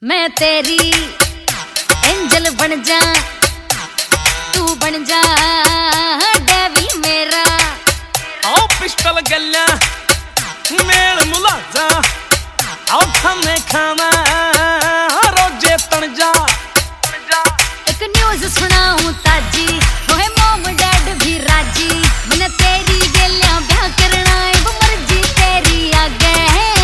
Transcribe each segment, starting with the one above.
मैं तेरी एंजल बन जा, तू बन जा डेविल मेरा। आओ पिस्टल गल्ला मेल मुलाजा, आओ खाने खाना रोजे तन जा। एक न्यूज सुनाऊं ताजी, होए मोम डैड भी राजी। मैंने तेरी गेलियां ब्याह करना है, वो मर्जी तेरी आगे।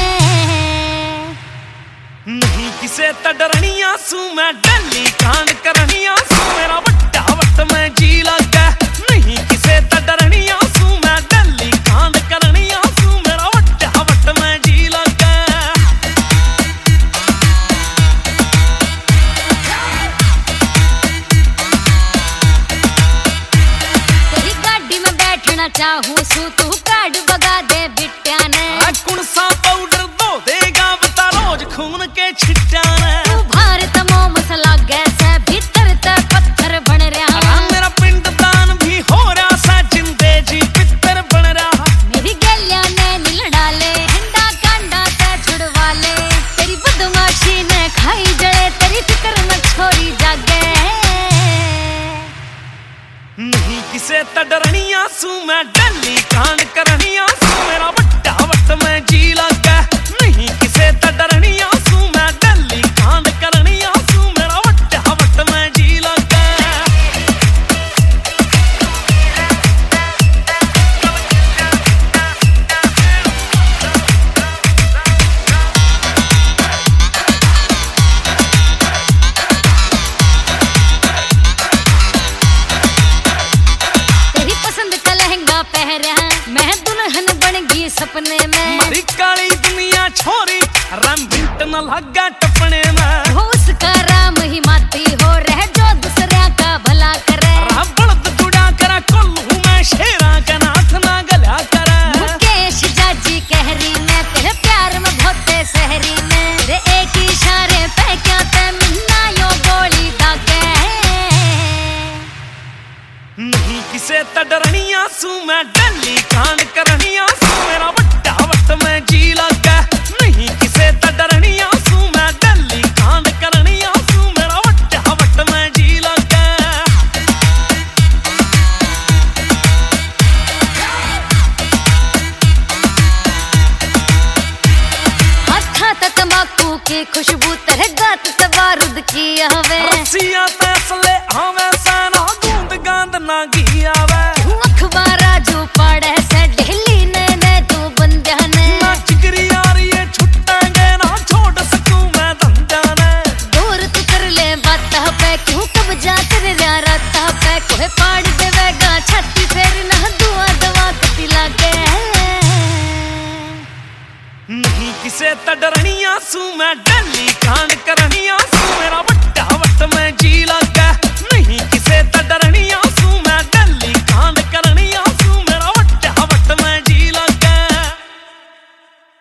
नहीं किसे त डरनिया सू, मैं डेली कांड करनिया सू, मेरा बट्टा वट में जी लगा। नहीं किसे त डरनिया सू, मैं डेली कांड करनिया सू, मेरा बट्टा वट में जी लगा। तेरी गाड़ी में बैठना चाहूं सू, तू कार्ड बगा दे बिट्या ने। कौन सा पाउडर दो देगा बता रोज खून के छिट्टा ने। तू भारत मोम मसला गैस है, भीतर ते पत्थर बन रहा। मेरा पिंड दान भी हो रहा सा, जिंदे जी पितर बन रहा। मेरी गलियां ने नील डाले, हिंडा कांडा ते छुड़वा ले। तेरी बदमाशी ने खाई जड़े, तेरी फिक्र में छोरी जागे। नहीं किसे त डरनिया सू, मैं डेली कांड करनिया सू, मेरा बट्टा वट में जी लगा। नहीं किसे त डरनिया सू, मैं डेली कांड करनिया सू, मेरा बट्टा वट में जी लगा। तेरी पसंद का लहंगा पहरा, मैं दुल्हन बन गई सपने में। मारी काली दुनिया छोरी रंबिट न लगा टपने में। हो उसका राम ही माती हो, रह जो दूसरा का भला करे। बड़द जुड़ा करा कोल्हू मैं, शेरा का नाथ ना गला करा। मुकेश जाजी कहरी ने, तेरे प्यार में भोते सहरी ने। तेरे एक इशारे पे क्या ते मिन्ना यो गोली दागे। नहीं किसे त डरनिया सू, मैं डेली कांड करनिया सू, मेरा बट्टा वट में जी लगा। नहीं किसे त डरनिया सू, मैं डेली कांड करनिया सू, मेरा बट्टा वट में जी लगा। हाथा त तंबाकू की खुशबू, तेरे गात त बारूद की हवे। रस्सियां तैसले हमें साना, गूंद गांद ना गिया वे। अखबारा जो पढ़े से ढेली ने तू बंदा ने। ना चिकरी यार ये छुट्टेंगे ना, छोड़ सकूं मैं धंधा ने। दूर तू कर ले बात पे, क्यों कब्जा कर रहा रात पे। कोई पाड़ देवेगा छाती फेर ना, दुआ दवा कती लागे। नहीं किसे त डरनिया सू, मैं डेली कांड करनिया सू, मेरा बट्टा वट में जी लगा।